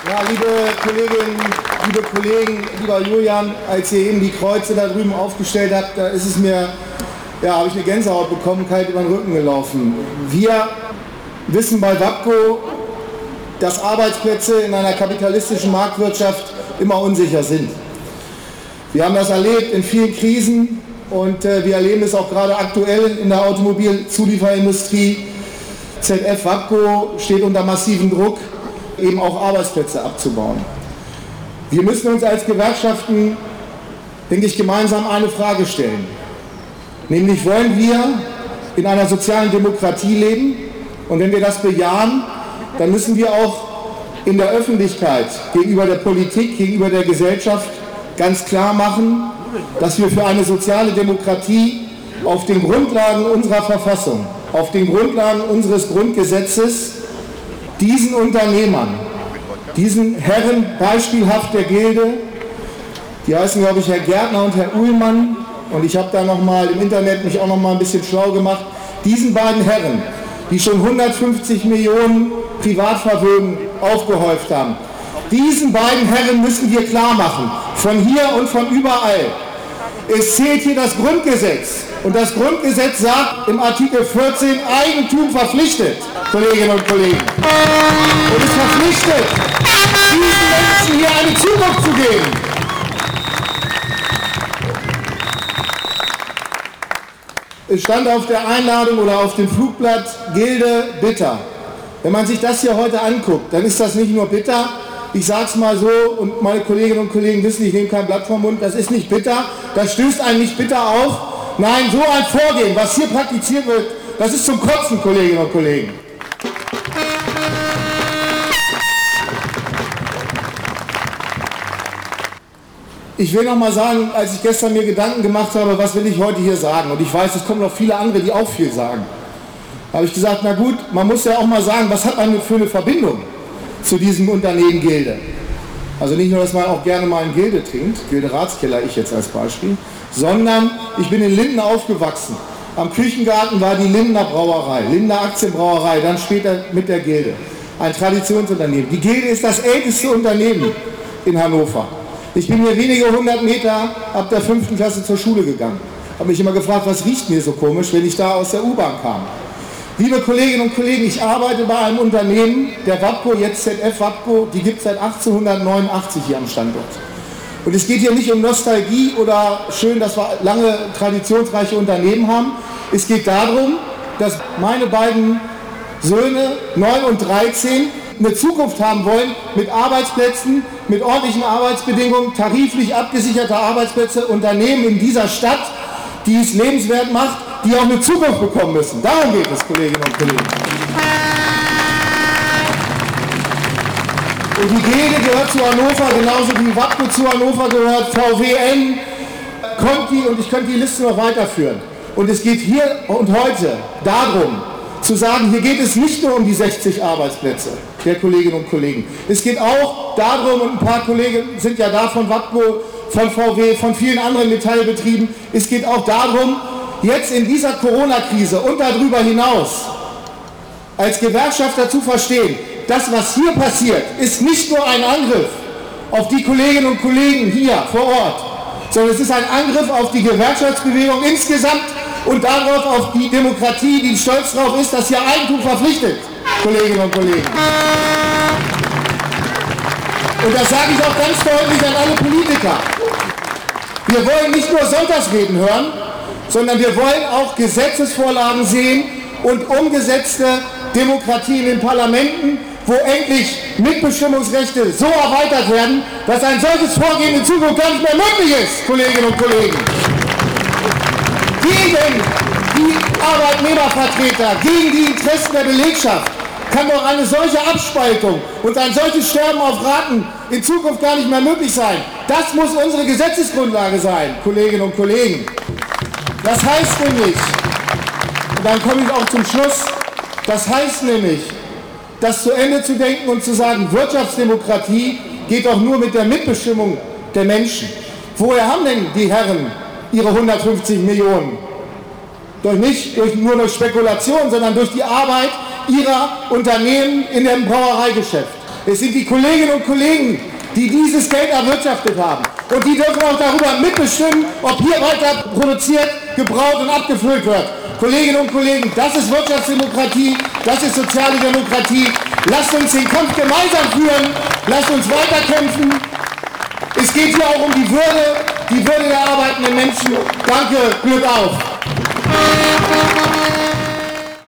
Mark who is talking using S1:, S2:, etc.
S1: Ja, liebe Kolleginnen, liebe Kollegen, lieber Julian, als ihr eben die Kreuze da drüben aufgestellt habt, da ist es mir, ja, habe ich eine Gänsehaut bekommen, kalt über den Rücken gelaufen. Wir wissen bei WAPCO, dass Arbeitsplätze in einer kapitalistischen Marktwirtschaft immer unsicher sind. Wir haben das erlebt in vielen Krisen und wir erleben es auch gerade aktuell in der Automobilzulieferindustrie. ZF WAPCO steht unter massivem Druck, eben auch Arbeitsplätze abzubauen. Wir müssen uns als Gewerkschaften, denke ich, gemeinsam eine Frage stellen. Nämlich, wollen wir in einer sozialen Demokratie leben? Und wenn wir das bejahen, dann müssen wir auch in der Öffentlichkeit, gegenüber der Politik, gegenüber der Gesellschaft ganz klar machen, dass wir für eine soziale Demokratie auf den Grundlagen unserer Verfassung, auf den Grundlagen unseres Grundgesetzes diesen Unternehmern, diesen Herren beispielhaft der Gilde, die heißen, glaube ich, Herr Gärtner und Herr Uhlmann, und ich habe da nochmal im Internet mich auch noch mal ein bisschen schlau gemacht, diesen beiden Herren, die schon 150 Millionen Privatvermögen aufgehäuft haben, diesen beiden Herren müssen wir klar machen, von hier und von überall. Es zählt hier das Grundgesetz. Und das Grundgesetz sagt im Artikel 14, Eigentum verpflichtet, Kolleginnen und Kollegen. Und es verpflichtet, diesen Menschen hier eine Zukunft zu geben. Es stand auf der Einladung oder auf dem Flugblatt Gilde bitter. Wenn man sich das hier heute anguckt, dann ist das nicht nur bitter, ich sage es mal so, und meine Kolleginnen und Kollegen wissen, ich nehme kein Blatt vom Mund, das ist nicht bitter, das stößt einen nicht bitter auf. Nein, so ein Vorgehen, was hier praktiziert wird, das ist zum Kotzen, Kolleginnen und Kollegen. Ich will noch mal sagen, als ich gestern mir Gedanken gemacht habe, was will ich heute hier sagen, und ich weiß, es kommen noch viele andere, die auch viel sagen, habe ich gesagt, na gut, man muss ja auch mal sagen, was hat man für eine Verbindung zu diesem Unternehmen Gilde. Also nicht nur, dass man auch gerne mal in Gilde trinkt, Gilde Ratskeller, ich jetzt als Beispiel, sondern ich bin in Linden aufgewachsen. Am Küchengarten war die Lindener Brauerei, Lindener Aktienbrauerei, dann später mit der Gilde. Ein Traditionsunternehmen. Die Gilde ist das älteste Unternehmen in Hannover. Ich bin hier wenige 100 Meter ab der 5. Klasse zur Schule gegangen. Habe mich immer gefragt, was riecht mir so komisch, wenn ich da aus der U-Bahn kam. Liebe Kolleginnen und Kollegen, ich arbeite bei einem Unternehmen, der WAPCO, jetzt ZF WAPCO, die gibt es seit 1889 hier am Standort. Und es geht hier nicht um Nostalgie oder schön, dass wir lange traditionsreiche Unternehmen haben. Es geht darum, dass meine beiden Söhne, 9 und 13, eine Zukunft haben wollen mit Arbeitsplätzen, mit ordentlichen Arbeitsbedingungen, tariflich abgesicherte Arbeitsplätze, Unternehmen in dieser Stadt, die es lebenswert macht, die auch eine Zukunft bekommen müssen. Darum geht es, Kolleginnen und Kollegen. Und die Gilde gehört zu Hannover, genauso wie WAPCO zu Hannover gehört, VWN, Conti, und ich könnte die Liste noch weiterführen. Und es geht hier und heute darum, zu sagen, hier geht es nicht nur um die 60 Arbeitsplätze der Kolleginnen und Kollegen. Es geht auch darum, und ein paar Kollegen sind ja da von WAPCO, von VW, von vielen anderen Metallbetrieben, es geht auch darum, jetzt in dieser Corona-Krise und darüber hinaus als Gewerkschafter zu verstehen, das, was hier passiert, ist nicht nur ein Angriff auf die Kolleginnen und Kollegen hier vor Ort, sondern es ist ein Angriff auf die Gewerkschaftsbewegung insgesamt und darauf, auf die Demokratie, die stolz darauf ist, dass hier Eigentum verpflichtet, Kolleginnen und Kollegen. Und das sage ich auch ganz deutlich an alle Politiker. Wir wollen nicht nur Sonntagsreden hören, sondern wir wollen auch Gesetzesvorlagen sehen und umgesetzte Demokratie in den Parlamenten, wo endlich Mitbestimmungsrechte so erweitert werden, dass ein solches Vorgehen in Zukunft gar nicht mehr möglich ist, Kolleginnen und Kollegen. Gegen die Arbeitnehmervertreter, gegen die Interessen der Belegschaft kann doch eine solche Abspaltung und ein solches Sterben auf Raten in Zukunft gar nicht mehr möglich sein. Das muss unsere Gesetzesgrundlage sein, Kolleginnen und Kollegen. Das heißt nämlich, und dann komme ich auch zum Schluss, das heißt nämlich, das zu Ende zu denken und zu sagen, Wirtschaftsdemokratie geht doch nur mit der Mitbestimmung der Menschen. Woher haben denn die Herren ihre 150 Millionen? Nicht nur durch Spekulation, sondern durch die Arbeit ihrer Unternehmen in dem Brauereigeschäft. Es sind die Kolleginnen und Kollegen, die dieses Geld erwirtschaftet haben. Und die dürfen auch darüber mitbestimmen, ob hier weiter produziert, gebraut und abgefüllt wird. Kolleginnen und Kollegen, das ist Wirtschaftsdemokratie, das ist soziale Demokratie. Lasst uns den Kampf gemeinsam führen, lasst uns weiterkämpfen. Es geht hier auch um die Würde der arbeitenden Menschen. Danke, Glück auf!